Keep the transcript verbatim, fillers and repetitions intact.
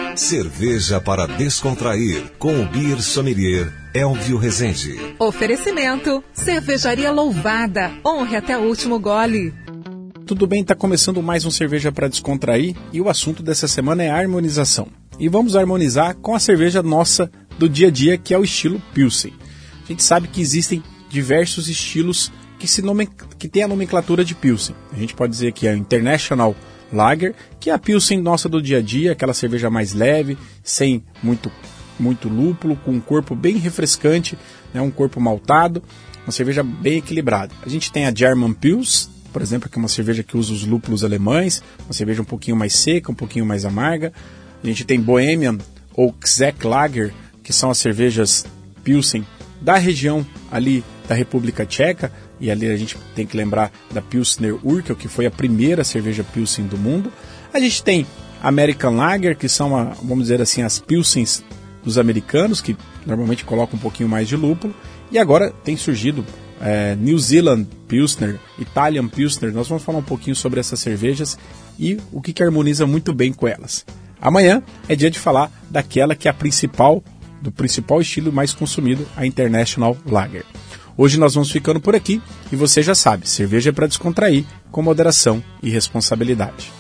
Cerveja para descontrair, com o Beer Sommelier Elvio Rezende. Oferecimento, Cervejaria Louvada, honre até o último gole. Tudo bem, está começando mais um Cerveja para Descontrair e o assunto dessa semana é a harmonização. E vamos harmonizar com a cerveja nossa do dia a dia, que é o estilo Pilsen. A gente sabe que existem diversos estilos que, se nome... que tem a nomenclatura de Pilsen. A gente pode dizer que é o International Lager, que é a Pilsen nossa do dia a dia, aquela cerveja mais leve, sem muito, muito lúpulo, com um corpo bem refrescante, né, um corpo maltado, uma cerveja bem equilibrada. A gente tem a German Pils, por exemplo, que é uma cerveja que usa os lúpulos alemães, uma cerveja um pouquinho mais seca, um pouquinho mais amarga. A gente tem Bohemian ou Czech Lager, que são as cervejas Pilsen da região ali da República Tcheca, e ali a gente tem que lembrar da Pilsner Urquell, que foi a primeira cerveja Pilsen do mundo. A gente tem American Lager, que são, a, vamos dizer assim, as Pilsens dos americanos, que normalmente colocam um pouquinho mais de lúpulo. E agora tem surgido é, New Zealand Pilsner, Italian Pilsner. Nós vamos falar um pouquinho sobre essas cervejas e o que, que harmoniza muito bem com elas. Amanhã é dia de falar daquela que é a principal, do principal estilo mais consumido, a International Lager. Hoje nós vamos ficando por aqui e você já sabe, cerveja é para descontrair, com moderação e responsabilidade.